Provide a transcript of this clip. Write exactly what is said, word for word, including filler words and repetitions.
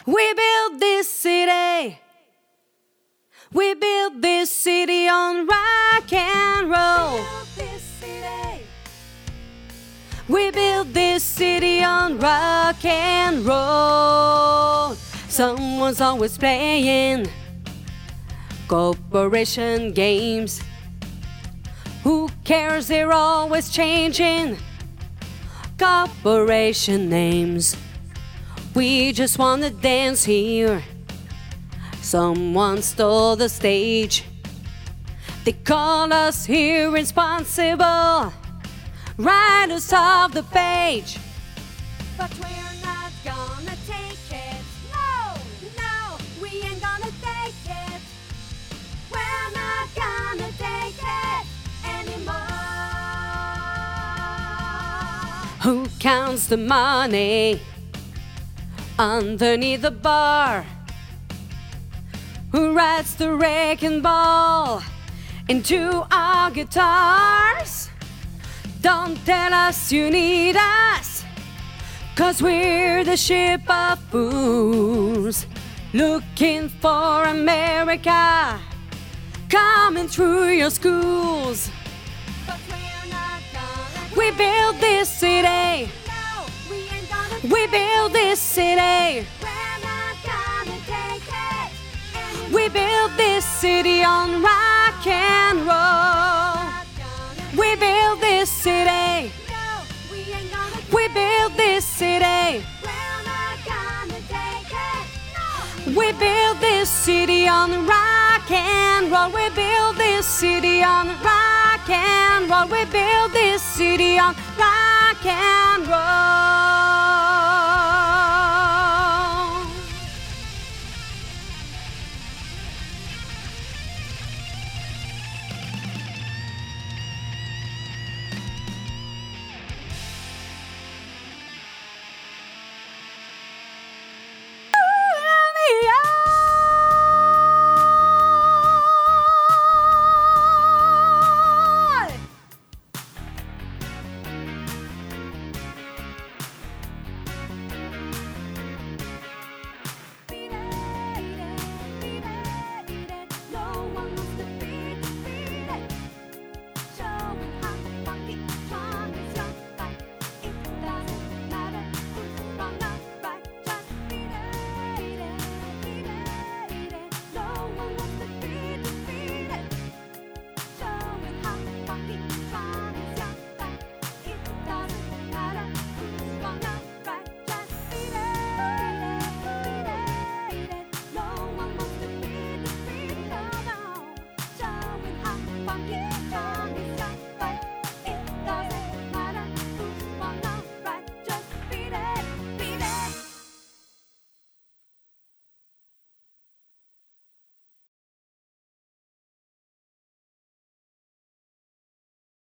We built this city. We built this city on rock and roll. We built this city on rock and roll. Someone's always playing corporation games. Who cares? They're always changing corporation names. We just wanna dance here. Someone stole the stage. They call us irresponsible writers of the page. But we're not gonna take it. No, no, we ain't gonna take it. We're not gonna take it anymore. Who counts the money underneath the bar? Who writes the wrecking ball into our guitars? Don't tell us you need us, 'cause we're the ship of fools looking for America, coming through your schools. But we're not gonna. We built this city. No, we ain't gonna. We built this city. We're not gonna take it anymore. We built this city on rock and roll. We built this city. No, we ain't gonna. We built this city. We're not gonna take it. No. We built this city on rock and roll. We built this city on rock and roll. We built this city on rock.